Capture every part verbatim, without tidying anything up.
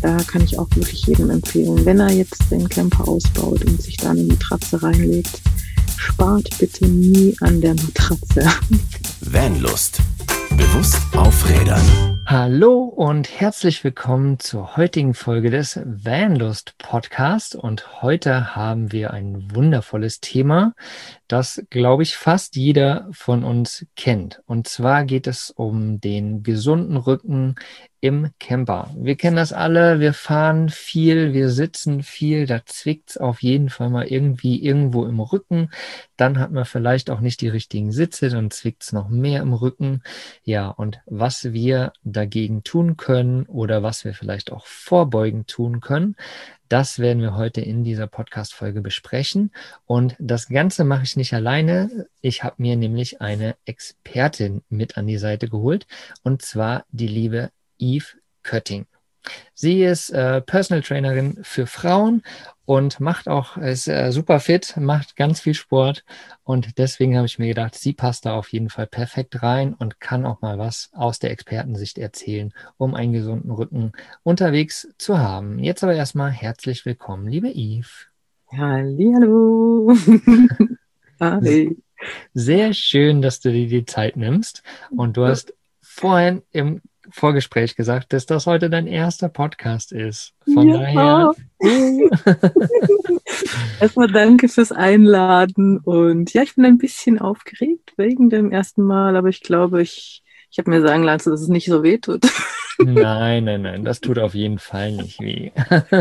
da kann ich auch wirklich jedem empfehlen, wenn er jetzt den Camper ausbaut und sich da eine Matratze reinlegt, spart bitte nie an der Matratze. Vanlust. Bewusst aufrädern. Hallo und herzlich willkommen zur heutigen Folge des Vanlust Podcast. Und heute haben wir ein wundervolles Thema, das, glaube ich, fast jeder von uns kennt. Und zwar geht es um den gesunden Rücken im Camper. Wir kennen das alle, wir fahren viel, wir sitzen viel, da zwickt es auf jeden Fall mal irgendwie irgendwo im Rücken. Dann hat man vielleicht auch nicht die richtigen Sitze, dann zwickt es noch mehr im Rücken. Ja, und was wir dagegen tun können oder was wir vielleicht auch vorbeugend tun können, das werden wir heute in dieser Podcast-Folge besprechen. Und das Ganze mache ich nicht alleine. Ich habe mir nämlich eine Expertin mit an die Seite geholt, und zwar die liebe Yves Kötting. Sie ist äh, Personal Trainerin für Frauen und macht auch, ist äh, super fit, macht ganz viel Sport, und deswegen habe ich mir gedacht, sie passt da auf jeden Fall perfekt rein und kann auch mal was aus der Expertensicht erzählen, um einen gesunden Rücken unterwegs zu haben. Jetzt aber erstmal herzlich willkommen, liebe Yves. Hallihallo. Hi. Sehr schön, dass du dir die Zeit nimmst, und du hast vorhin im Vorgespräch gesagt, dass das heute dein erster Podcast ist. Von ja. daher. Erstmal danke fürs Einladen. Und ja, ich bin ein bisschen aufgeregt wegen dem ersten Mal, aber ich glaube, ich, ich habe mir sagen lassen, dass es nicht so weh tut. Nein, nein, nein, das tut auf jeden Fall nicht weh.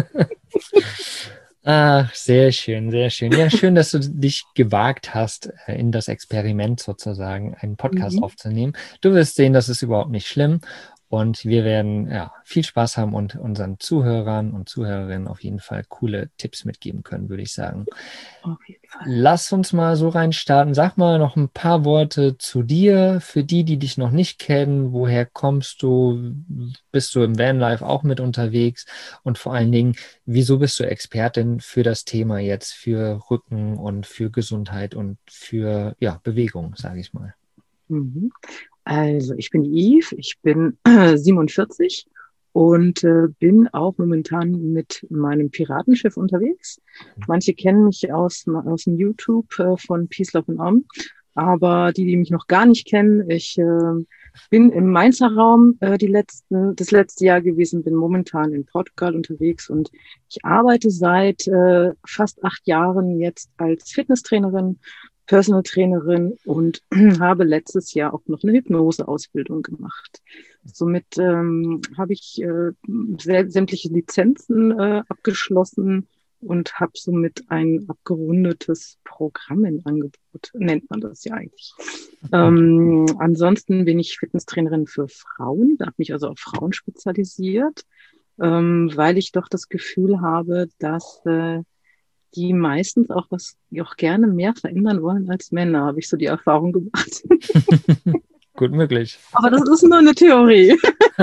Ach, sehr schön, sehr schön. Ja, schön, dass du dich gewagt hast, in das Experiment sozusagen einen Podcast mhm. aufzunehmen. Du wirst sehen, das ist überhaupt nicht schlimm. Und wir werden ja, viel Spaß haben und unseren Zuhörern und Zuhörerinnen auf jeden Fall coole Tipps mitgeben können, würde ich sagen. Auf jeden Fall. Lass uns mal so reinstarten. Sag mal noch ein paar Worte zu dir, für die, die dich noch nicht kennen. Woher kommst du? Bist du im Vanlife auch mit unterwegs? Und vor allen Dingen, wieso bist du Expertin für das Thema jetzt, für Rücken und für Gesundheit und für ja, Bewegung, sage ich mal? Mhm. Also, ich bin Yves, ich bin äh, siebenundvierzig und äh, bin auch momentan mit meinem Piratenschiff unterwegs. Manche kennen mich aus, aus dem YouTube äh, von Peace, Love and Om, aber die, die mich noch gar nicht kennen, ich äh, bin im Mainzer Raum äh, die letzte, das letzte Jahr gewesen, bin momentan in Portugal unterwegs, und ich arbeite seit äh, fast acht Jahren jetzt als Fitnesstrainerin, Personal Trainerin, und habe letztes Jahr auch noch eine Hypnose-Ausbildung gemacht. Somit ähm, habe ich äh, sämtliche Lizenzen äh, abgeschlossen und habe somit ein abgerundetes Programm im Angebot, nennt man das ja eigentlich. Ähm, ansonsten bin ich Fitnesstrainerin für Frauen, da habe mich also auf Frauen spezialisiert, ähm, weil ich doch das Gefühl habe, dass äh, die meistens auch was auch gerne mehr verändern wollen als Männer, habe ich so die Erfahrung gemacht. Gut möglich. Aber das ist nur eine Theorie.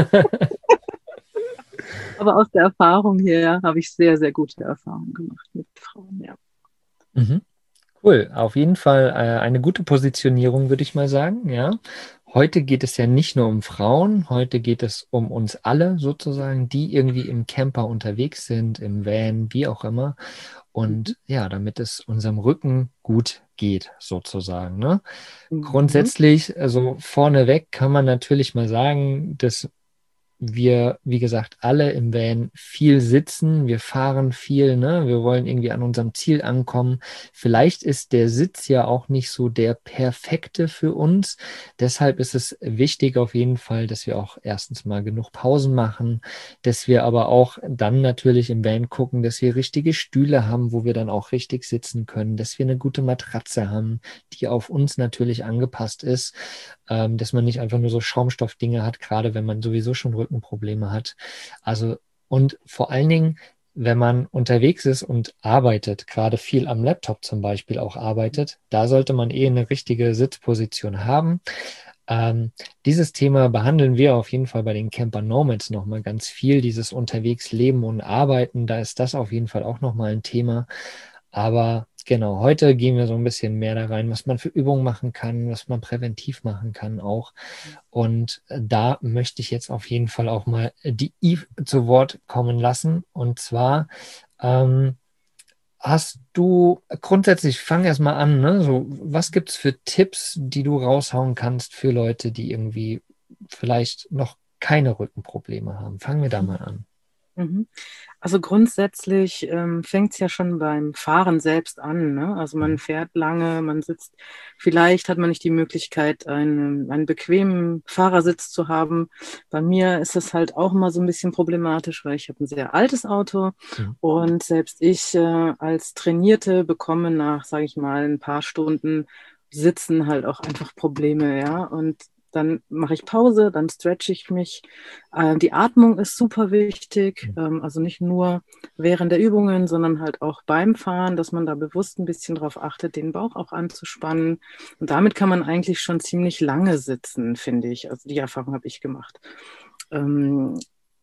Aber aus der Erfahrung her habe ich sehr, sehr gute Erfahrungen gemacht mit Frauen, ja. Mhm. Cool, auf jeden Fall äh, eine gute Positionierung, würde ich mal sagen, ja. Heute geht es ja nicht nur um Frauen, heute geht es um uns alle sozusagen, die irgendwie im Camper unterwegs sind, im Van, wie auch immer. Und mhm. ja, damit es unserem Rücken gut geht, sozusagen. Ne? Mhm. Grundsätzlich, also vorneweg kann man natürlich mal sagen, dass wir, wie gesagt, alle im Van viel sitzen, wir fahren viel, ne? Wir wollen irgendwie an unserem Ziel ankommen. Vielleicht ist der Sitz ja auch nicht so der perfekte für uns. Deshalb ist es wichtig auf jeden Fall, dass wir auch erstens mal genug Pausen machen, dass wir aber auch dann natürlich im Van gucken, dass wir richtige Stühle haben, wo wir dann auch richtig sitzen können, dass wir eine gute Matratze haben, die auf uns natürlich angepasst ist, ähm, dass man nicht einfach nur so Schaumstoffdinge hat, gerade wenn man sowieso schon Rückenprobleme hat. Also, und vor allen Dingen, wenn man unterwegs ist und arbeitet, gerade viel am Laptop zum Beispiel auch arbeitet, da sollte man eh eine richtige Sitzposition haben. Ähm, dieses Thema behandeln wir auf jeden Fall bei den Camper Nomads nochmal ganz viel, dieses unterwegs Leben und Arbeiten, da ist das auf jeden Fall auch nochmal ein Thema. Aber genau, heute gehen wir so ein bisschen mehr da rein, was man für Übungen machen kann, was man präventiv machen kann auch. Und da möchte ich jetzt auf jeden Fall auch mal die Yves zu Wort kommen lassen. Und zwar ähm, hast du grundsätzlich, fang erst mal an, ne? So, was gibt es für Tipps, die du raushauen kannst für Leute, die irgendwie vielleicht noch keine Rückenprobleme haben? Fangen wir da mal an. Mhm. Also grundsätzlich ähm, fängt es ja schon beim Fahren selbst an, ne? Also man fährt lange, man sitzt, vielleicht hat man nicht die Möglichkeit, einen, einen bequemen Fahrersitz zu haben. Bei mir ist es halt auch immer so ein bisschen problematisch, weil ich habe ein sehr altes Auto Mhm. und selbst ich äh, als Trainierte bekomme nach, sage ich mal, ein paar Stunden Sitzen halt auch einfach Probleme, ja. Und dann mache ich Pause, dann stretche ich mich. Äh, die Atmung ist super wichtig, ähm, also nicht nur während der Übungen, sondern halt auch beim Fahren, dass man da bewusst ein bisschen drauf achtet, den Bauch auch anzuspannen. Und damit kann man eigentlich schon ziemlich lange sitzen, finde ich. Also die Erfahrung habe ich gemacht. Ähm,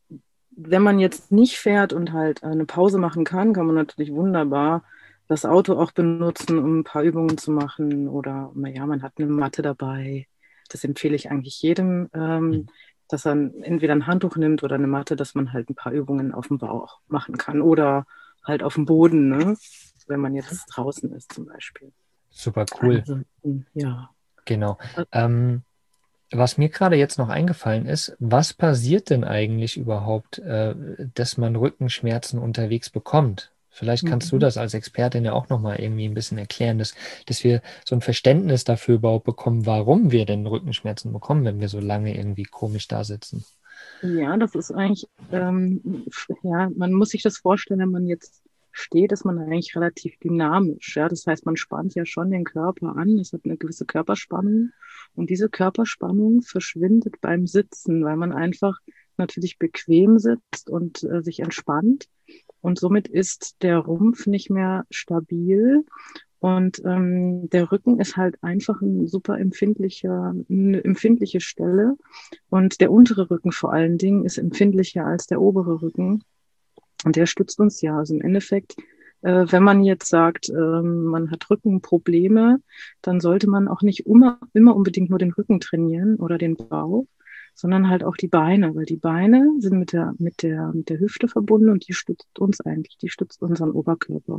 wenn man jetzt nicht fährt und halt eine Pause machen kann, kann man natürlich wunderbar das Auto auch benutzen, um ein paar Übungen zu machen. Oder naja, man hat eine Matte dabei. Das empfehle ich eigentlich jedem, ähm, dass er entweder ein Handtuch nimmt oder eine Matte, dass man halt ein paar Übungen auf dem Bauch machen kann. Oder halt auf dem Boden, ne? Wenn man jetzt draußen ist zum Beispiel. Super cool. Also, ja. Genau. Ähm, was mir gerade jetzt noch eingefallen ist, was passiert denn eigentlich überhaupt, äh, dass man Rückenschmerzen unterwegs bekommt? Vielleicht kannst du Mhm. das als Expertin ja auch nochmal irgendwie ein bisschen erklären, dass, dass wir so ein Verständnis dafür überhaupt bekommen, warum wir denn Rückenschmerzen bekommen, wenn wir so lange irgendwie komisch da sitzen. Ja, das ist eigentlich, ähm, ja, man muss sich das vorstellen, wenn man jetzt steht, ist man eigentlich relativ dynamisch. Ja, das heißt, man spannt ja schon den Körper an, es hat eine gewisse Körperspannung und diese Körperspannung verschwindet beim Sitzen, weil man einfach natürlich bequem sitzt und äh, sich entspannt und somit ist der Rumpf nicht mehr stabil. Und ähm, der Rücken ist halt einfach ein super empfindlicher, eine empfindliche Stelle. Und der untere Rücken vor allen Dingen ist empfindlicher als der obere Rücken. Und der stützt uns ja. Also im Endeffekt, äh, wenn man jetzt sagt, ähm, man hat Rückenprobleme, dann sollte man auch nicht immer, immer unbedingt nur den Rücken trainieren oder den Bauch, sondern halt auch die Beine, weil die Beine sind mit der, mit der, mit der Hüfte verbunden und die stützt uns eigentlich, die stützt unseren Oberkörper.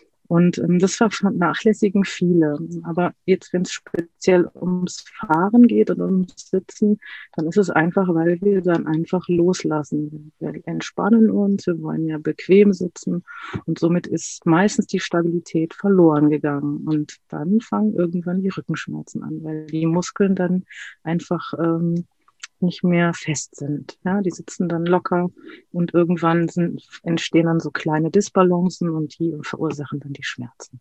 Und ähm, das vernachlässigen viele. Aber jetzt, wenn es speziell ums Fahren geht und ums Sitzen, dann ist es einfach, weil wir dann einfach loslassen. Wir entspannen uns, wir wollen ja bequem sitzen und somit ist meistens die Stabilität verloren gegangen. Und dann fangen irgendwann die Rückenschmerzen an, weil die Muskeln dann einfach ähm, nicht mehr fest sind. Ja, die sitzen dann locker und irgendwann sind, entstehen dann so kleine Disbalancen und die verursachen dann die Schmerzen.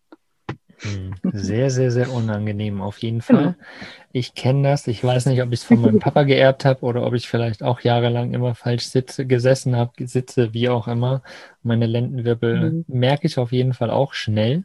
Sehr, sehr, sehr unangenehm auf jeden Fall. Genau. Ich kenne das. Ich weiß nicht, ob ich es von meinem Papa geerbt habe oder ob ich vielleicht auch jahrelang immer falsch sitze, gesessen habe, sitze, wie auch immer. Meine Lendenwirbel Mhm. merke ich auf jeden Fall auch schnell.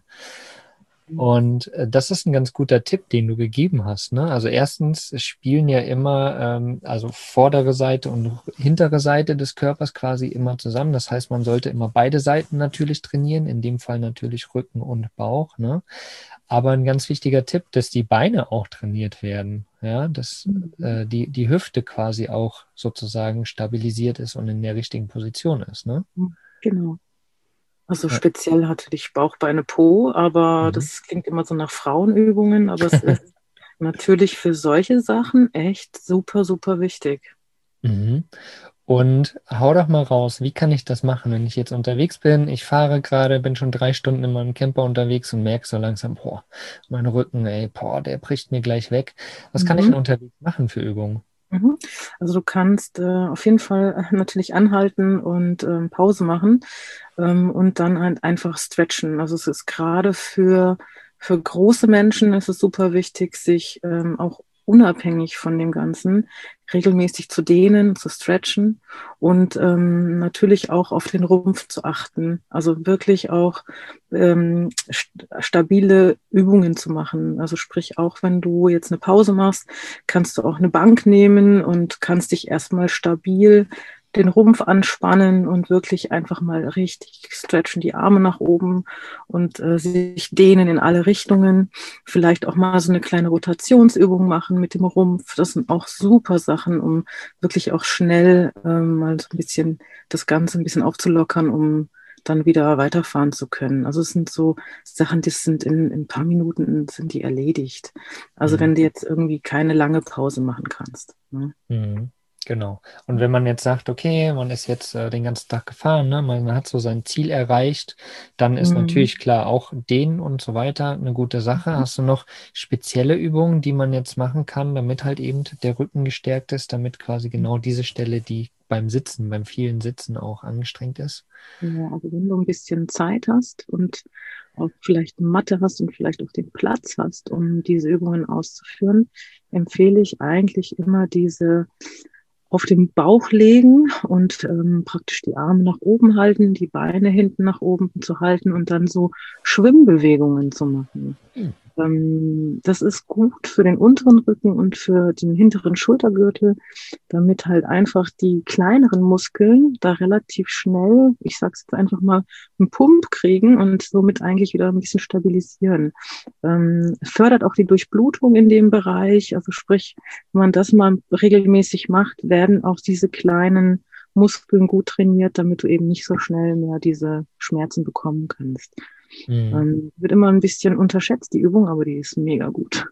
Und äh, das ist ein ganz guter Tipp, den du gegeben hast, ne? Also erstens spielen ja immer, ähm, also vordere Seite und hintere Seite des Körpers quasi immer zusammen. Das heißt, man sollte immer beide Seiten natürlich trainieren, in dem Fall natürlich Rücken und Bauch, ne? Aber ein ganz wichtiger Tipp, dass die Beine auch trainiert werden, ja, dass äh, die, die Hüfte quasi auch sozusagen stabilisiert ist und in der richtigen Position ist, ne? Genau. Also Ja. speziell natürlich Bauch, Beine, Po, aber Mhm. das klingt immer so nach Frauenübungen, aber es ist natürlich für solche Sachen echt super, super wichtig. Mhm. Und hau doch mal raus, wie kann ich das machen, wenn ich jetzt unterwegs bin? Ich fahre gerade, bin schon drei Stunden in meinem Camper unterwegs und merke so langsam, boah, mein Rücken, ey, boah, der bricht mir gleich weg. Was kann ich denn Mhm. unterwegs machen für Übungen? Mhm. Also du kannst äh, auf jeden Fall äh, natürlich anhalten und ähm, Pause machen ähm, und dann halt einfach stretchen. Also es ist gerade für, für große Menschen ist es super wichtig, sich ähm, auch unabhängig von dem Ganzen regelmäßig zu dehnen, zu stretchen und ähm, natürlich auch auf den Rumpf zu achten. Also wirklich auch ähm, st stabile Übungen zu machen. Also sprich, auch wenn du jetzt eine Pause machst, kannst du auch eine Bank nehmen und kannst dich erstmal stabil den Rumpf anspannen und wirklich einfach mal richtig stretchen, die Arme nach oben und äh, sich dehnen in alle Richtungen. Vielleicht auch mal so eine kleine Rotationsübung machen mit dem Rumpf. Das sind auch super Sachen, um wirklich auch schnell ähm, mal so ein bisschen das Ganze ein bisschen aufzulockern, um dann wieder weiterfahren zu können. Also es sind so Sachen, die sind in, in ein paar Minuten sind die erledigt. Also Mhm. wenn du jetzt irgendwie keine lange Pause machen kannst. Ne? Mhm. Genau. Und wenn man jetzt sagt, okay, man ist jetzt äh, den ganzen Tag gefahren, ne, man hat so sein Ziel erreicht, dann ist Mhm. natürlich klar auch Dehnen und so weiter eine gute Sache. Hast du noch spezielle Übungen, die man jetzt machen kann, damit halt eben der Rücken gestärkt ist, damit quasi genau diese Stelle, die beim Sitzen, beim vielen Sitzen auch angestrengt ist? Ja, also wenn du ein bisschen Zeit hast und auch vielleicht eine Matte hast und vielleicht auch den Platz hast, um diese Übungen auszuführen, empfehle ich eigentlich immer diese auf den Bauch legen und ähm, praktisch die Arme nach oben halten, die Beine hinten nach oben zu halten und dann so Schwimmbewegungen zu machen. Hm. Ähm, das ist gut für den unteren Rücken und für den hinteren Schultergürtel, damit halt einfach die kleineren Muskeln da relativ schnell, ich sag's jetzt einfach mal, einen Pump kriegen und somit eigentlich wieder ein bisschen stabilisieren. Ähm, fördert auch die Durchblutung in dem Bereich, also sprich, wenn man das mal regelmäßig macht, werden auch diese kleinen Muskeln gut trainiert, damit du eben nicht so schnell mehr diese Schmerzen bekommen kannst. Mhm. Ähm, wird immer ein bisschen unterschätzt, die Übung, aber die ist mega gut.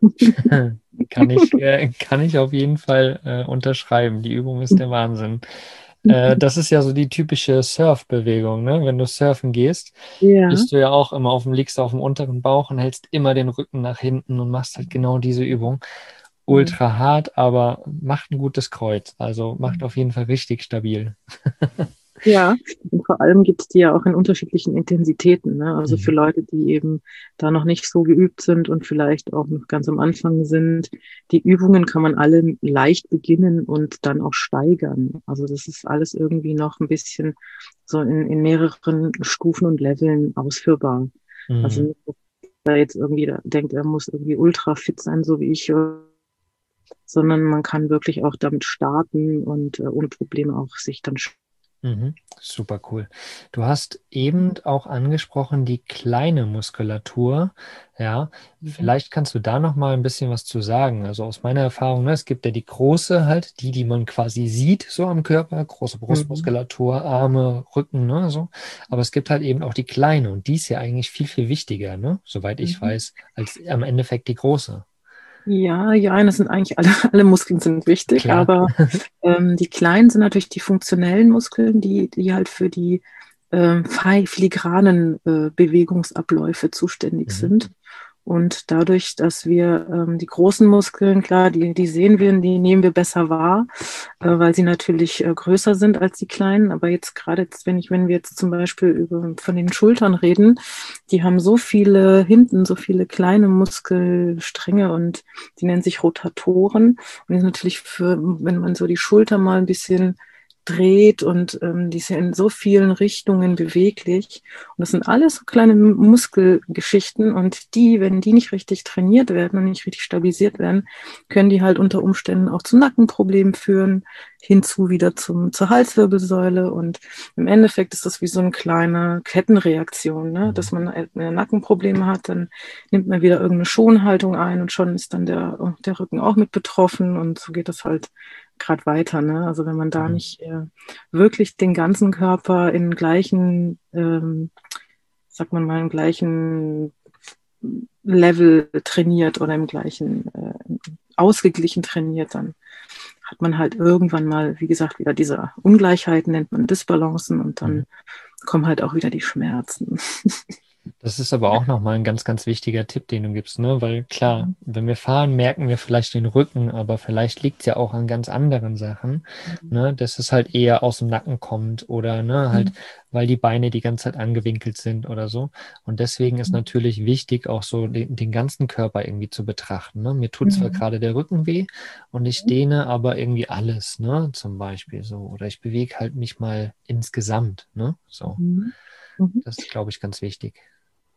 Kann ich, äh, kann ich auf jeden Fall äh, unterschreiben. Die Übung ist der Wahnsinn. Äh, das ist ja so die typische Surf-Bewegung, ne? Wenn du surfen gehst, Ja, bist du ja auch immer auf dem, liegst auf dem unteren Bauch und hältst immer den Rücken nach hinten und machst halt genau diese Übung. Ultra hart, aber macht ein gutes Kreuz. Also macht auf jeden Fall richtig stabil. ja. Und vor allem gibt es die ja auch in unterschiedlichen Intensitäten. Ne? Also für Mhm. Leute, die eben da noch nicht so geübt sind und vielleicht auch noch ganz am Anfang sind. Die Übungen kann man alle leicht beginnen und dann auch steigern. Also das ist alles irgendwie noch ein bisschen so in, in mehreren Stufen und Leveln ausführbar. Also Mhm. nicht, dass er jetzt irgendwie da denkt, er muss irgendwie ultra fit sein, so wie ich, sondern man kann wirklich auch damit starten und äh, ohne Probleme auch sich dann. Mhm. Super cool. Du hast eben auch angesprochen, die kleine Muskulatur. Ja, vielleicht kannst du da noch mal ein bisschen was zu sagen. Also aus meiner Erfahrung, ne, es gibt ja die große halt, die, die man quasi sieht, so am Körper, große Mhm. Brustmuskulatur, Arme, Rücken, ne, so. Aber es gibt halt eben auch die kleine und die ist ja eigentlich viel, viel wichtiger, ne, soweit ich Mhm. weiß, als am Endeffekt die große. Ja, ja, das sind eigentlich alle, alle Muskeln sind wichtig, Klar. aber ähm, die kleinen sind natürlich die funktionellen Muskeln, die, die halt für die ähm, fein- filigranen äh, Bewegungsabläufe zuständig Mhm. sind. Und dadurch, dass wir ähm, die großen Muskeln, klar, die, die sehen wir, die nehmen wir besser wahr, äh, weil sie natürlich äh, größer sind als die kleinen. Aber jetzt gerade, jetzt, wenn ich, wenn wir jetzt zum Beispiel über, von den Schultern reden, die haben so viele hinten, so viele kleine Muskelstränge und die nennen sich Rotatoren. Und die sind natürlich für, wenn man so die Schulter mal ein bisschen dreht und ähm, die sind in so vielen Richtungen beweglich. Und das sind alles so kleine Muskelgeschichten und die, wenn die nicht richtig trainiert werden und nicht richtig stabilisiert werden, können die halt unter Umständen auch zu Nackenproblemen führen, hinzu wieder zum, zur Halswirbelsäule und im Endeffekt ist das wie so eine kleine Kettenreaktion, ne? Dass Mhm. man äh, Nackenprobleme hat, dann nimmt man wieder irgendeine Schonhaltung ein und schon ist dann der, der Rücken auch mit betroffen und so geht das halt gerade weiter. Ne? Also wenn man da Mhm. nicht äh, wirklich den ganzen Körper in gleichen, ähm, sagt man mal, im gleichen Level trainiert oder im gleichen äh, ausgeglichen trainiert, dann hat man halt irgendwann mal, wie gesagt, wieder diese Ungleichheiten, nennt man Disbalancen und Mhm. dann kommen halt auch wieder die Schmerzen. Das ist aber auch nochmal ein ganz, ganz wichtiger Tipp, den du gibst, ne? Weil klar, wenn wir fahren, merken wir vielleicht den Rücken, aber vielleicht liegt es ja auch an ganz anderen Sachen, ne? Dass es halt eher aus dem Nacken kommt oder ne, halt, weil die Beine die ganze Zeit angewinkelt sind oder so. Und deswegen ist natürlich wichtig, auch so den, den ganzen Körper irgendwie zu betrachten, ne? Mir tut zwar gerade der Rücken weh und ich dehne aber irgendwie alles, ne? Zum Beispiel so. Oder ich bewege halt mich mal insgesamt, ne? So. Mhm. Mhm. Das ist, glaube ich, ganz wichtig.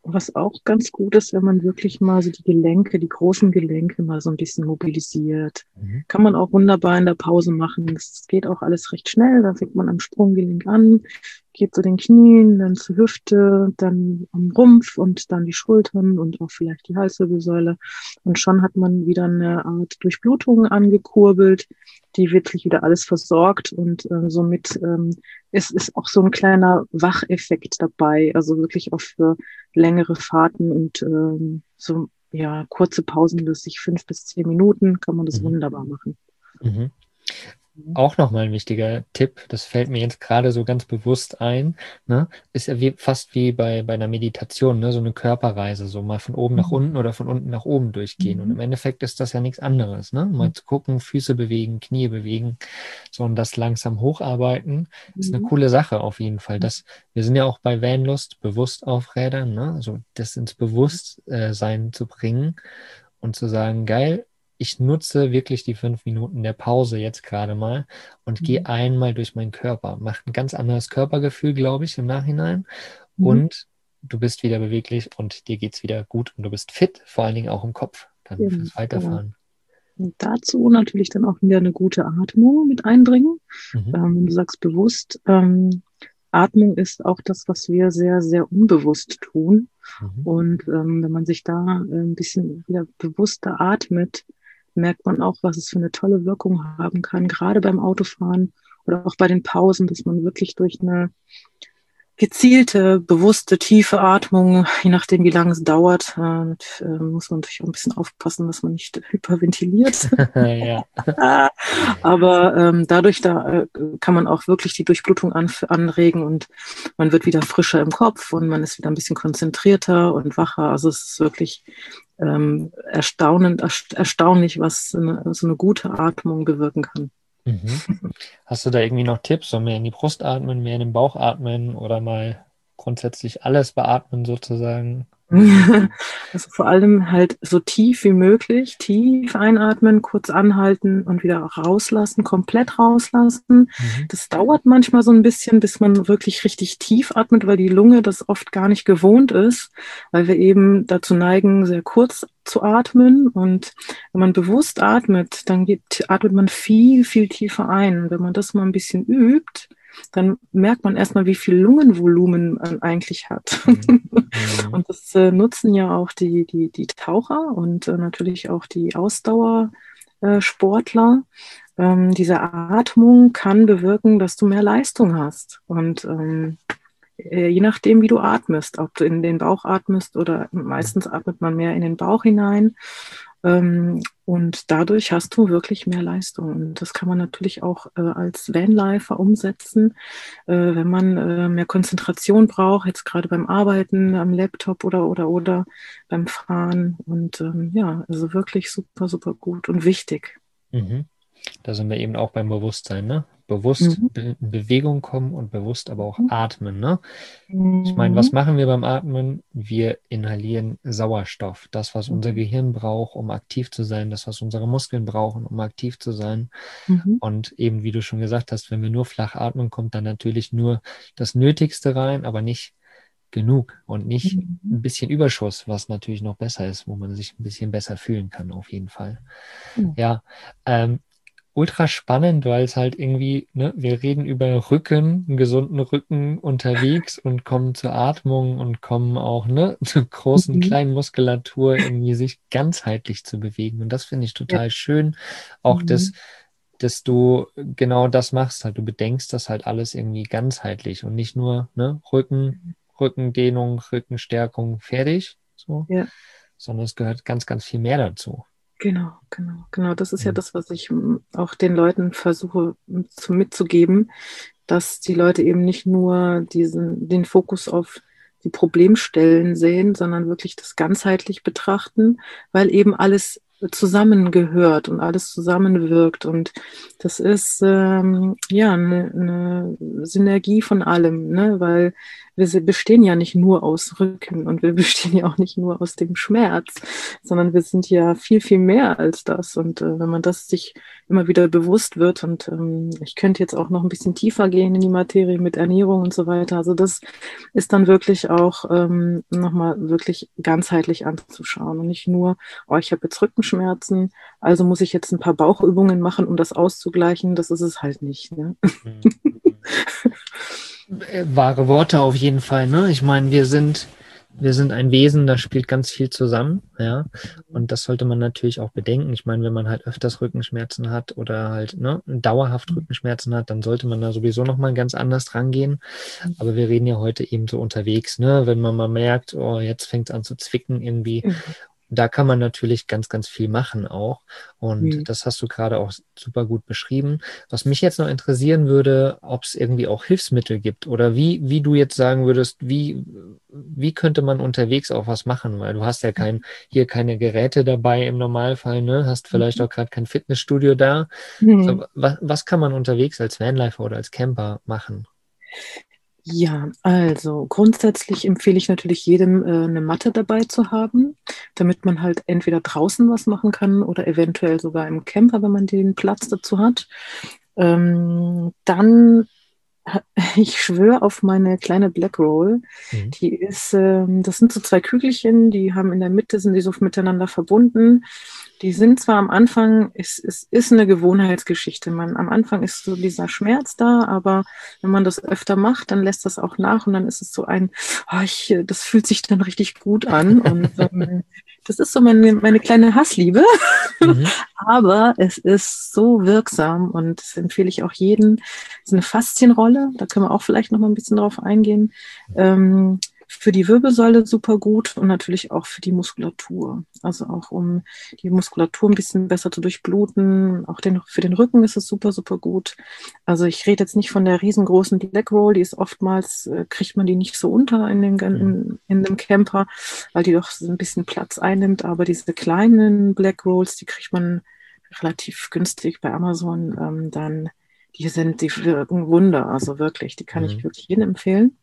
Was auch ganz gut ist, wenn man wirklich mal so die Gelenke, die großen Gelenke mal so ein bisschen mobilisiert. Mhm. Kann man auch wunderbar in der Pause machen. Das geht auch alles recht schnell. Da fängt man am Sprunggelenk an, geht zu den Knien, dann zur Hüfte, dann am Rumpf und dann die Schultern und auch vielleicht die Halswirbelsäule. Und schon hat man wieder eine Art Durchblutung angekurbelt, die wirklich wieder alles versorgt und äh, somit ähm, es ist auch so ein kleiner Wacheffekt dabei, also wirklich auch für längere Fahrten und ähm, so ja kurze Pausen, bis sich fünf bis zehn Minuten, kann man das Mhm. wunderbar machen. Mhm. Auch nochmal ein wichtiger Tipp, das fällt mir jetzt gerade so ganz bewusst ein, ne? Ist ja wie, fast wie bei, bei einer Meditation, ne? So eine Körperreise, so mal von oben nach Mhm. unten oder von unten nach oben durchgehen. Und im Mhm. Endeffekt ist das ja nichts anderes, ne? Mal zu gucken, Füße bewegen, Knie bewegen, so und das langsam hocharbeiten, ist eine Mhm. coole Sache auf jeden Fall. Das, wir sind ja auch bei Vanlust bewusst auf Rädern, ne? Also das ins Bewusstsein zu bringen und zu sagen, geil, ich nutze wirklich die fünf Minuten der Pause jetzt gerade mal und gehe Mhm. einmal durch meinen Körper. Macht ein ganz anderes Körpergefühl, glaube ich, im Nachhinein. Mhm. Und du bist wieder beweglich und dir geht es wieder gut und du bist fit, vor allen Dingen auch im Kopf, dann Genau, fürs genau. Weiterfahren. Und dazu natürlich dann auch wieder eine gute Atmung mit einbringen. Mhm. Ähm, wenn du sagst bewusst, ähm, Atmung ist auch das, was wir sehr, sehr unbewusst tun. Mhm. Und ähm, wenn man sich da äh, ein bisschen wieder bewusster atmet, merkt man auch, was es für eine tolle Wirkung haben kann, gerade beim Autofahren oder auch bei den Pausen, dass man wirklich durch eine gezielte, bewusste, tiefe Atmung, je nachdem, wie lange es dauert, äh, mit, äh, muss man natürlich auch ein bisschen aufpassen, dass man nicht hyperventiliert. Ja. Aber ähm, dadurch da äh, kann man auch wirklich die Durchblutung an, anregen und man wird wieder frischer im Kopf und man ist wieder ein bisschen konzentrierter und wacher. Also es ist wirklich ähm, erstaunend, ersta- erstaunlich, was so eine, so eine gute Atmung bewirken kann. Mhm. Hast du da irgendwie noch Tipps, so mehr in die Brust atmen, mehr in den Bauch atmen oder mal grundsätzlich alles beatmen sozusagen? Also vor allem halt so tief wie möglich, tief einatmen, kurz anhalten und wieder rauslassen, komplett rauslassen. Mhm. Das dauert manchmal so ein bisschen, bis man wirklich richtig tief atmet, weil die Lunge das oft gar nicht gewohnt ist, weil wir eben dazu neigen, sehr kurz zu atmen. Und wenn man bewusst atmet, dann geht, atmet man viel, viel tiefer ein. Wenn man das mal ein bisschen übt, dann merkt man erstmal, wie viel Lungenvolumen man eigentlich hat. Mhm. Und das äh, nutzen ja auch die, die, die Taucher und äh, natürlich auch die Ausdauersportler. Ähm, diese Atmung kann bewirken, dass du mehr Leistung hast. Und ähm, äh, je nachdem, wie du atmest, ob du in den Bauch atmest oder meistens atmet man mehr in den Bauch hinein. Ähm, und dadurch hast du wirklich mehr Leistung. Und das kann man natürlich auch äh, als Vanlifer umsetzen, äh, wenn man äh, mehr Konzentration braucht, jetzt gerade beim Arbeiten am Laptop oder oder oder beim Fahren. Und ähm, ja, also wirklich super, super gut und wichtig. Mhm. Da sind wir eben auch beim Bewusstsein, ne? Bewusst Mhm. be in Bewegung kommen und bewusst aber auch atmen, ne? Ich meine, was Mhm. machen wir beim Atmen? Wir inhalieren Sauerstoff, das, was unser Mhm. Gehirn braucht, um aktiv zu sein, das, was unsere Muskeln brauchen, um aktiv zu sein. Mhm. Und eben, wie du schon gesagt hast, wenn wir nur flach atmen, kommt dann natürlich nur das Nötigste rein, aber nicht genug und nicht Mhm. ein bisschen Überschuss, was natürlich noch besser ist, wo man sich ein bisschen besser fühlen kann, auf jeden Fall. Genau. Ja, ähm, ultra spannend, weil es halt irgendwie, ne, wir reden über Rücken, einen gesunden Rücken unterwegs und kommen zur Atmung und kommen auch, ne, zur großen, Mhm. kleinen Muskulatur irgendwie sich ganzheitlich zu bewegen. Und das finde ich Ja. total schön. Auch das, Mhm. dass du genau das machst, halt, du bedenkst das halt alles irgendwie ganzheitlich und nicht nur, ne, Rücken, Rückendehnung, Rückenstärkung, fertig, so, Ja. sondern es gehört ganz, ganz viel mehr dazu. Genau, genau, genau. Das ist ja Mhm. das, was ich mm, auch den Leuten versuche mm, zu, mitzugeben, dass die Leute eben nicht nur diesen, den Fokus auf die Problemstellen sehen, sondern wirklich das ganzheitlich betrachten, weil eben alles zusammengehört und alles zusammenwirkt. Und das ist ähm, ja eine, eine Synergie von allem, ne? Weil wir bestehen ja nicht nur aus Rücken und wir bestehen ja auch nicht nur aus dem Schmerz, sondern wir sind ja viel, viel mehr als das. Und äh, wenn man das sich immer wieder bewusst wird und ähm, ich könnte jetzt auch noch ein bisschen tiefer gehen in die Materie mit Ernährung und so weiter. Also das ist dann wirklich auch ähm, nochmal wirklich ganzheitlich anzuschauen und nicht nur, oh, ich habe jetzt Rückenschmerzen, also muss ich jetzt ein paar Bauchübungen machen, um das auszugleichen. Das ist es halt nicht. Ne? Wahre Worte auf jeden Fall, ne? Ich meine, wir sind, wir sind ein Wesen, da spielt ganz viel zusammen, ja. Und das sollte man natürlich auch bedenken. Ich meine, wenn man halt öfters Rückenschmerzen hat oder halt, ne, dauerhaft Rückenschmerzen hat, dann sollte man da sowieso nochmal ganz anders rangehen. Aber wir reden ja heute eben so unterwegs, ne? Wenn man mal merkt, oh, jetzt fängt es an zu zwicken irgendwie. Da kann man natürlich ganz, ganz viel machen auch. Und mhm. das hast du gerade auch super gut beschrieben. Was mich jetzt noch interessieren würde, ob es irgendwie auch Hilfsmittel gibt oder wie, wie du jetzt sagen würdest, wie, wie könnte man unterwegs auch was machen? Weil du hast ja kein, hier keine Geräte dabei im Normalfall, ne? Hast vielleicht auch gerade kein Fitnessstudio da. Mhm. So, was, was kann man unterwegs als Vanlifer oder als Camper machen? Ja, also grundsätzlich empfehle ich natürlich jedem, äh, eine Matte dabei zu haben, damit man halt entweder draußen was machen kann oder eventuell sogar im Camper, wenn man den Platz dazu hat. Ähm, dann, ich schwöre auf meine kleine Black Roll. Mhm. Die ist, ähm, das sind so zwei Kügelchen, die haben in der Mitte, sind die so miteinander verbunden. Die sind zwar am Anfang, es, es ist eine Gewohnheitsgeschichte. Man, am Anfang ist so dieser Schmerz da, aber wenn man das öfter macht, dann lässt das auch nach und dann ist es so ein, oh, ich, das fühlt sich dann richtig gut an. Und ähm, das ist so meine, meine kleine Hassliebe. Mhm. Aber es ist so wirksam und das empfehle ich auch jedem. Das ist eine Faszienrolle, da können wir auch vielleicht noch mal ein bisschen drauf eingehen. Ähm, für die Wirbelsäule super gut und natürlich auch für die Muskulatur. Also auch um die Muskulatur ein bisschen besser zu durchbluten. Auch den, für den Rücken ist es super, super gut. Also ich rede jetzt nicht von der riesengroßen Black Roll, die ist oftmals, äh, kriegt man die nicht so unter in, den, in, in dem Camper, weil die doch so ein bisschen Platz einnimmt. Aber diese kleinen Black Rolls, die kriegt man relativ günstig bei Amazon. Ähm, dann, die sind, die wirken Wunder. Also wirklich, die kann mhm. ich wirklich jedem empfehlen.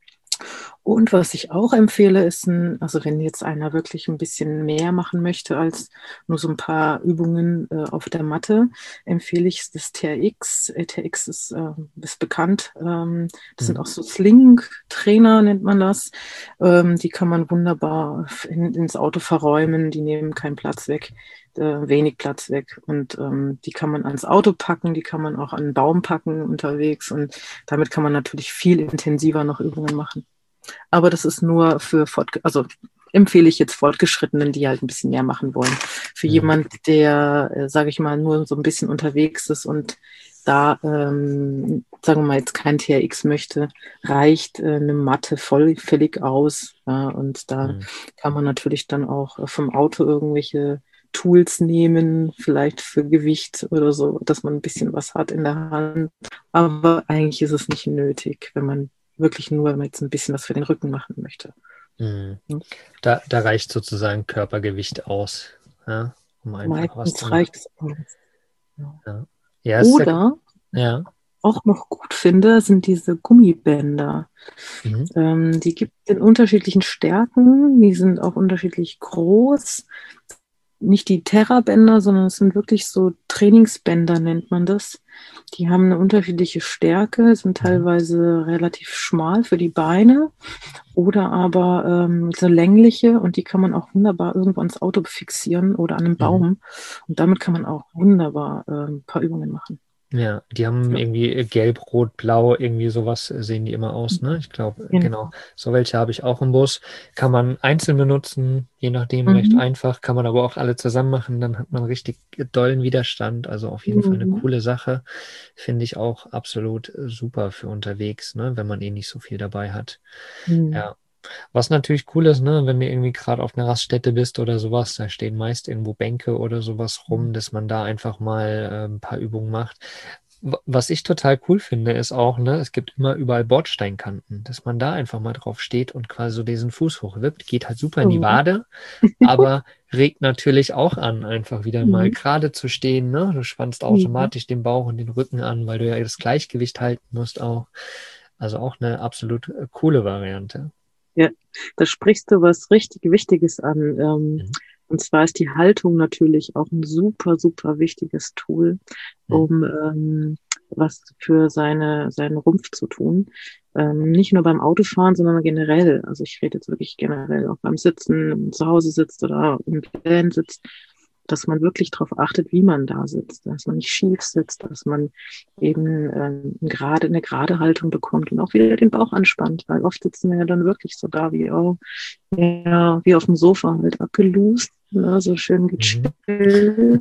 Und was ich auch empfehle, ist ein, also wenn jetzt einer wirklich ein bisschen mehr machen möchte als nur so ein paar Übungen äh, auf der Matte, empfehle ich das T R X. T R X ist, äh, ist bekannt. Ähm, das mhm. sind auch so Sling-Trainer, nennt man das. Ähm, die kann man wunderbar in, ins Auto verräumen. Die nehmen keinen Platz weg, äh, wenig Platz weg. Und ähm, die kann man ans Auto packen, die kann man auch an einen Baum packen unterwegs. Und damit kann man natürlich viel intensiver noch Übungen machen. Aber das ist nur für, Fortge- also empfehle ich jetzt Fortgeschrittenen, die halt ein bisschen mehr machen wollen. Für ja. jemand, der, äh, sage ich mal, nur so ein bisschen unterwegs ist und da, ähm, sagen wir mal, jetzt kein T R X möchte, reicht äh, eine Matte vollfällig aus. Ja, und da mhm. kann man natürlich dann auch vom Auto irgendwelche Tools nehmen, vielleicht für Gewicht oder so, dass man ein bisschen was hat in der Hand. Aber eigentlich ist es nicht nötig, wenn man wirklich nur, wenn man jetzt ein bisschen was für den Rücken machen möchte. Mhm. Da, da reicht sozusagen Körpergewicht aus, ja, um einfach Meistens was zu reicht es aus. Ja. Ja. Ja, Oder, ja. auch noch gut finde, sind diese Gummibänder. Mhm. Ähm, die gibt es in unterschiedlichen Stärken, die sind auch unterschiedlich groß. Nicht die Terra-Bänder, sondern es sind wirklich so Trainingsbänder, nennt man das. Die haben eine unterschiedliche Stärke, sind teilweise relativ schmal für die Beine oder aber ähm, so längliche und die kann man auch wunderbar irgendwo ans Auto fixieren oder an einem Baum. Mhm. Und damit kann man auch wunderbar äh, ein paar Übungen machen. Ja, die haben ja. irgendwie gelb, rot, blau, irgendwie sowas sehen die immer aus, ne? Ich glaube, genau. genau. So welche habe ich auch im Bus. Kann man einzeln benutzen, je nachdem mhm. recht einfach, kann man aber auch alle zusammen machen, dann hat man richtig dollen Widerstand. Also auf jeden mhm. Fall eine coole Sache. Finde ich auch absolut super für unterwegs, ne? Wenn man eh nicht so viel dabei hat. Mhm. Ja. Was natürlich cool ist, ne, wenn du irgendwie gerade auf einer Raststätte bist oder sowas, da stehen meist irgendwo Bänke oder sowas rum, dass man da einfach mal äh, ein paar Übungen macht. Was ich total cool finde, ist auch, ne, es gibt immer überall Bordsteinkanten, dass man da einfach mal drauf steht und quasi so diesen Fuß hochwippt, geht halt super in die Mhm. Wade, aber regt natürlich auch an, einfach wieder mal Mhm. gerade zu stehen, ne? Du spannst Mhm. automatisch den Bauch und den Rücken an, weil du ja das Gleichgewicht halten musst auch. Also auch eine absolut äh, coole Variante. Ja, da sprichst du was richtig Wichtiges an. Ähm, Mhm. und zwar ist die Haltung natürlich auch ein super, super wichtiges Tool, Mhm. um ähm, was für seine, seinen Rumpf zu tun. Ähm, nicht nur beim Autofahren, sondern generell. Also ich rede jetzt wirklich generell auch beim Sitzen, wenn man zu Hause sitzt oder im Van sitzt, dass man wirklich darauf achtet, wie man da sitzt, dass man nicht schief sitzt, dass man eben ähm, gerade eine gerade Haltung bekommt und auch wieder den Bauch anspannt, weil oft sitzen wir ja dann wirklich so da wie, oh, ja, wie auf dem Sofa halt abgelust, ne, so schön Mhm. gechillt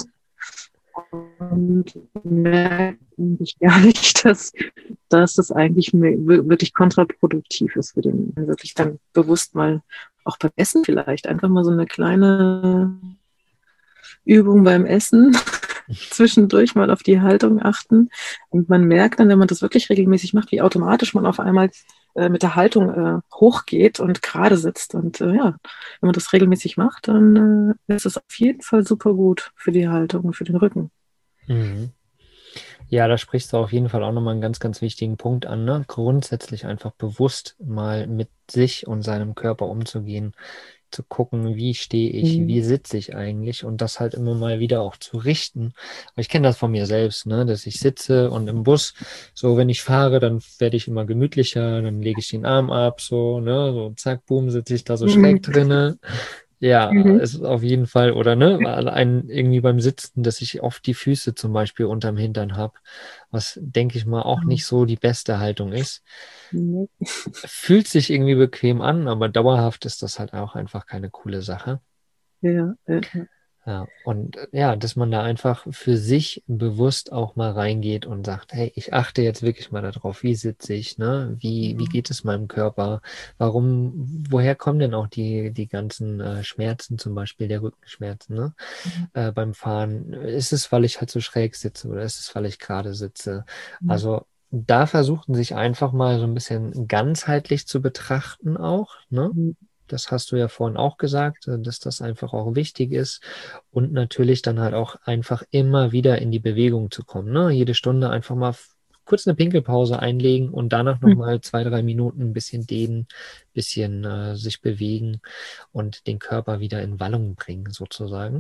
und merken eigentlich gar nicht, dass, dass das eigentlich wirklich kontraproduktiv ist für den, wirklich dann bewusst mal auch beim Essen vielleicht einfach mal so eine kleine Übung beim Essen, zwischendurch mal auf die Haltung achten. Und man merkt dann, wenn man das wirklich regelmäßig macht, wie automatisch man auf einmal äh, mit der Haltung äh, hochgeht und gerade sitzt. Und äh, ja, wenn man das regelmäßig macht, dann äh, ist es auf jeden Fall super gut für die Haltung und für den Rücken. Mhm. Ja, da sprichst du auf jeden Fall auch nochmal einen ganz, ganz wichtigen Punkt an, ne? Grundsätzlich einfach bewusst mal mit sich und seinem Körper umzugehen, zu gucken, wie stehe ich, Mhm. wie sitze ich eigentlich und das halt immer mal wieder auch zu richten. Aber ich kenne das von mir selbst, ne? Dass ich sitze und im Bus, so wenn ich fahre, dann werde ich immer gemütlicher, dann lege ich den Arm ab, so, ne? So zack, boom, sitze ich da so schräg Mhm. drinne. Ja, Mhm. es ist auf jeden Fall, oder ne, allein irgendwie beim Sitzen, dass ich oft die Füße zum Beispiel unterm Hintern habe, was denke ich mal auch nicht so die beste Haltung ist. Mhm. Fühlt sich irgendwie bequem an, aber dauerhaft ist das halt auch einfach keine coole Sache. Ja, ja, ja. Ja, und äh, ja, dass man da einfach für sich bewusst auch mal reingeht und sagt, hey, ich achte jetzt wirklich mal darauf, wie sitze ich, ne? Wie, wie Mhm. geht es meinem Körper? Warum, woher kommen denn auch die, die ganzen äh, Schmerzen, zum Beispiel der Rückenschmerzen, ne? Äh, beim Fahren? Ist es, weil ich halt so schräg sitze oder ist es, weil ich gerade sitze? Mhm. Also da versuchen sich einfach mal so ein bisschen ganzheitlich zu betrachten auch, ne? Mhm. Das hast du ja vorhin auch gesagt, äh, dass das einfach auch wichtig ist. Und natürlich dann halt auch einfach immer wieder in die Bewegung zu kommen. Ne? Jede Stunde einfach mal f- kurz eine Pinkelpause einlegen und danach nochmal zwei, drei Minuten ein bisschen dehnen, bisschen äh, sich bewegen und den Körper wieder in Wallung bringen, sozusagen.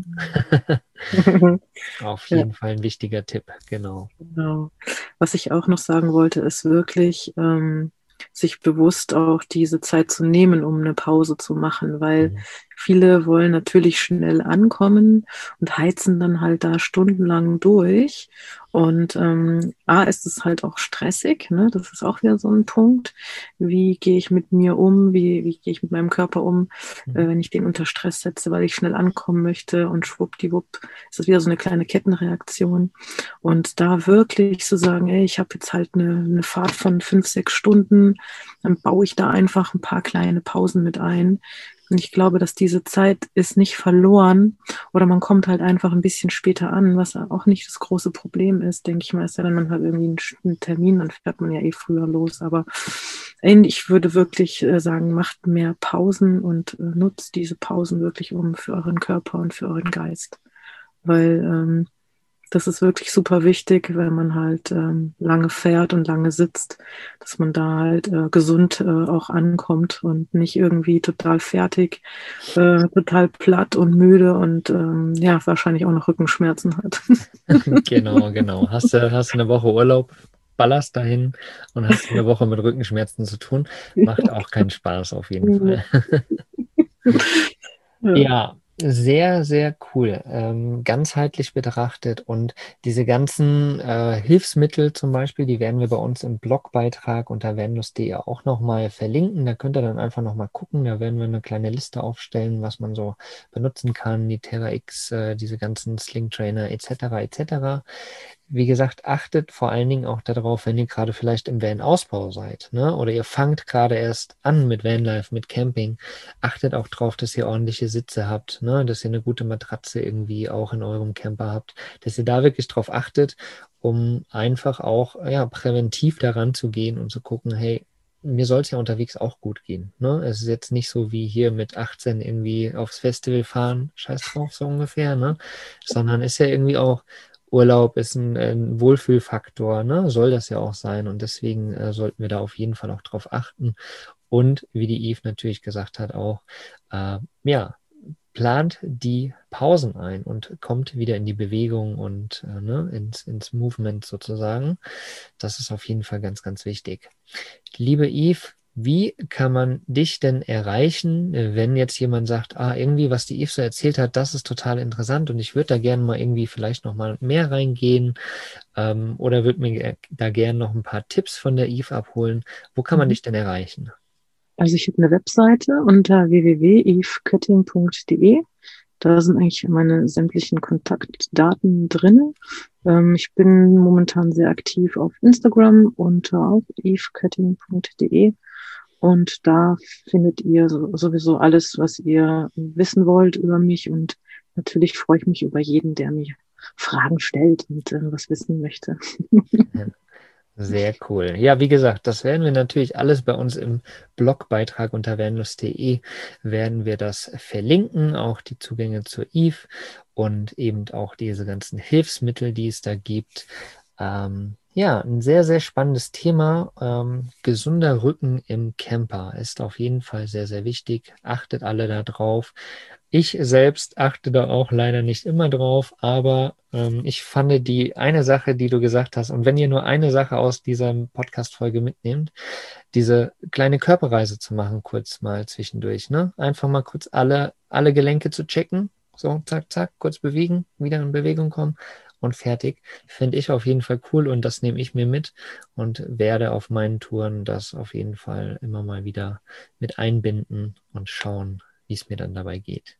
Auf Ja. jeden Fall ein wichtiger Tipp, genau. Genau. Was ich auch noch sagen wollte, ist wirklich, ähm, sich bewusst auch diese Zeit zu nehmen, um eine Pause zu machen, weil Mhm. viele wollen natürlich schnell ankommen und heizen dann halt da stundenlang durch. Und ähm, A, ist es halt auch stressig, ne? Das ist auch wieder so ein Punkt. Wie gehe ich mit mir um? Wie, wie gehe ich mit meinem Körper um, äh, Mhm. wenn ich den unter Stress setze, weil ich schnell ankommen möchte und schwuppdiwupp ist es wieder so eine kleine Kettenreaktion. Und da wirklich zu sagen, ey, ich habe jetzt halt eine, eine Fahrt von fünf, sechs Stunden, dann baue ich da einfach ein paar kleine Pausen mit ein. Und ich glaube, dass diese Zeit ist nicht verloren oder man kommt halt einfach ein bisschen später an, was auch nicht das große Problem ist, denke ich mal. Ist ja, wenn man hat irgendwie einen, einen Termin, dann fährt man ja eh früher los. Aber ey, ich würde wirklich äh, sagen, macht mehr Pausen und äh, nutzt diese Pausen wirklich um für euren Körper und für euren Geist. Weil ähm, das ist wirklich super wichtig, wenn man halt ähm, lange fährt und lange sitzt, dass man da halt äh, gesund äh, auch ankommt und nicht irgendwie total fertig, äh, total platt und müde und ähm, ja, wahrscheinlich auch noch Rückenschmerzen hat. Genau, genau. Hast du, hast du eine Woche Urlaub, ballerst dahin und hast eine Woche mit Rückenschmerzen zu tun, macht auch keinen Spaß auf jeden Fall. Ja. Ja, sehr, sehr cool. Ähm, ganzheitlich betrachtet und diese ganzen äh, Hilfsmittel zum Beispiel, die werden wir bei uns im Blogbeitrag unter vanlust punkt de auch nochmal verlinken. Da könnt ihr dann einfach nochmal gucken. Da werden wir eine kleine Liste aufstellen, was man so benutzen kann, die Terra X, äh, diese ganzen Sling Trainer et cetera et cetera. Wie gesagt, achtet vor allen Dingen auch darauf, wenn ihr gerade vielleicht im Van-Ausbau seid, ne? Oder ihr fangt gerade erst an mit Vanlife, mit Camping. Achtet auch darauf, dass ihr ordentliche Sitze habt, ne? Dass ihr eine gute Matratze irgendwie auch in eurem Camper habt, dass ihr da wirklich drauf achtet um einfach auch ja, präventiv daran zu gehen und zu gucken, hey, mir soll es ja unterwegs auch gut gehen. Ne? Es ist jetzt nicht so wie hier mit achtzehn irgendwie aufs Festival fahren, scheiß drauf so ungefähr, ne? Sondern ist ja irgendwie auch, Urlaub ist ein, ein Wohlfühlfaktor, ne? Soll das ja auch sein und deswegen äh, sollten wir da auf jeden Fall auch drauf achten. Und wie die Yves natürlich gesagt hat, auch, äh, ja, plant die Pausen ein und kommt wieder in die Bewegung und äh, ne, ins, ins Movement sozusagen. Das ist auf jeden Fall ganz, ganz wichtig. Liebe Yves, wie kann man dich denn erreichen, wenn jetzt jemand sagt, ah, irgendwie, was die Yves so erzählt hat, das ist total interessant und ich würde da gerne mal irgendwie vielleicht noch mal mehr reingehen ähm, oder würde mir da gerne noch ein paar Tipps von der Yves abholen. Wo kann man mhm. dich denn erreichen? Also ich habe eine Webseite unter w w w punkt yves kötting punkt d e. Da sind eigentlich meine sämtlichen Kontaktdaten drin. Ähm, ich bin momentan sehr aktiv auf Instagram unter auch yves kötting punkt d e. Und da findet ihr sowieso alles, was ihr wissen wollt über mich. Und natürlich freue ich mich über jeden, der mir Fragen stellt und äh, was wissen möchte. Sehr cool. Ja, wie gesagt, das werden wir natürlich alles bei uns im Blogbeitrag unter vanlust punkt d e werden wir das verlinken, auch die Zugänge zur Yves und eben auch diese ganzen Hilfsmittel, die es da gibt. Ähm, ja, ein sehr, sehr spannendes Thema. Ähm, gesunder Rücken im Camper ist auf jeden Fall sehr, sehr wichtig. Achtet alle da drauf. Ich selbst achte da auch leider nicht immer drauf, aber ähm, ich fand die eine Sache, die du gesagt hast, und wenn ihr nur eine Sache aus dieser Podcast-Folge mitnehmt, diese kleine Körperreise zu machen, kurz mal zwischendurch, ne? Einfach mal kurz alle, alle Gelenke zu checken, so zack, zack, kurz bewegen, wieder in Bewegung kommen und fertig. Finde ich auf jeden Fall cool und das nehme ich mir mit und werde auf meinen Touren das auf jeden Fall immer mal wieder mit einbinden und schauen, wie es mir dann dabei geht.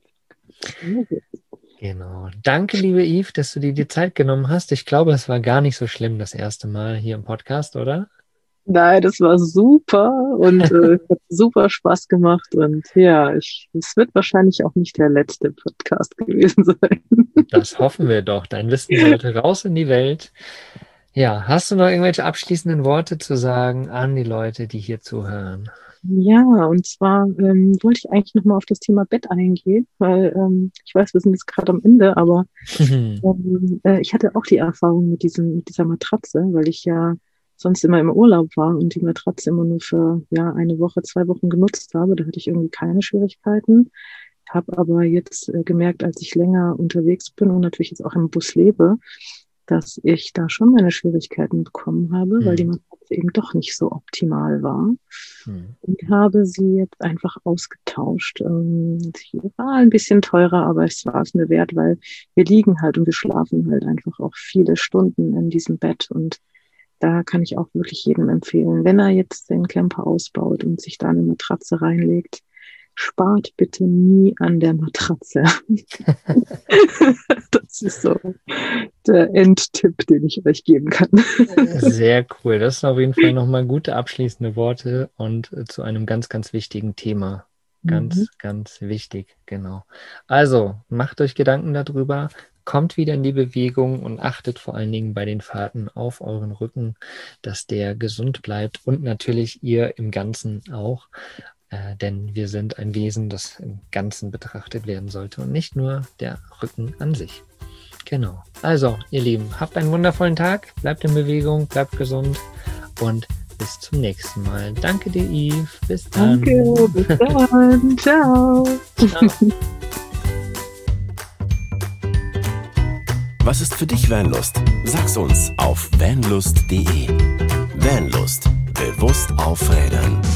Genau. Danke, liebe Yves, dass du dir die Zeit genommen hast. Ich glaube, es war gar nicht so schlimm das erste Mal hier im Podcast, oder? Nein, das war super und äh, hat super Spaß gemacht und ja, ich, es wird wahrscheinlich auch nicht der letzte Podcast gewesen sein. Das hoffen wir doch. Dein Wissen sollte raus in die Welt. Ja, hast du noch irgendwelche abschließenden Worte zu sagen an die Leute, die hier zuhören? Ja, und zwar ähm, wollte ich eigentlich nochmal auf das Thema Bett eingehen, weil ähm, ich weiß, wir sind jetzt gerade am Ende, aber ähm, äh, ich hatte auch die Erfahrung mit, diesem, mit dieser Matratze, weil ich ja sonst immer im Urlaub war und die Matratze immer nur für ja eine Woche, zwei Wochen genutzt habe. Da hatte ich irgendwie keine Schwierigkeiten. Habe aber jetzt äh, gemerkt, als ich länger unterwegs bin und natürlich jetzt auch im Bus lebe, dass ich da schon meine Schwierigkeiten bekommen habe, mhm. weil die Matratze eben doch nicht so optimal war. Mhm. Und habe sie jetzt einfach ausgetauscht. Sie war ein bisschen teurer, aber es war es mir wert, weil wir liegen halt und wir schlafen halt einfach auch viele Stunden in diesem Bett. Und da kann ich auch wirklich jedem empfehlen, wenn er jetzt den Camper ausbaut und sich da eine Matratze reinlegt, spart bitte nie an der Matratze. Das ist so der Endtipp, den ich euch geben kann. Sehr cool. Das sind auf jeden Fall nochmal gute abschließende Worte und zu einem ganz, ganz wichtigen Thema. Ganz, mhm. ganz wichtig, genau. Also, macht euch Gedanken darüber, kommt wieder in die Bewegung und achtet vor allen Dingen bei den Fahrten auf euren Rücken, dass der gesund bleibt und natürlich ihr im Ganzen auch. Äh, denn wir sind ein Wesen, das im Ganzen betrachtet werden sollte und nicht nur der Rücken an sich. Genau. Also, ihr Lieben, habt einen wundervollen Tag, bleibt in Bewegung, bleibt gesund und bis zum nächsten Mal. Danke dir, Yves. Bis dann. Danke, bis dann. Ciao. Ciao. Was ist für dich Vanlust? Sag's uns auf vanlust punkt de. Vanlust. Bewusst aufrädern.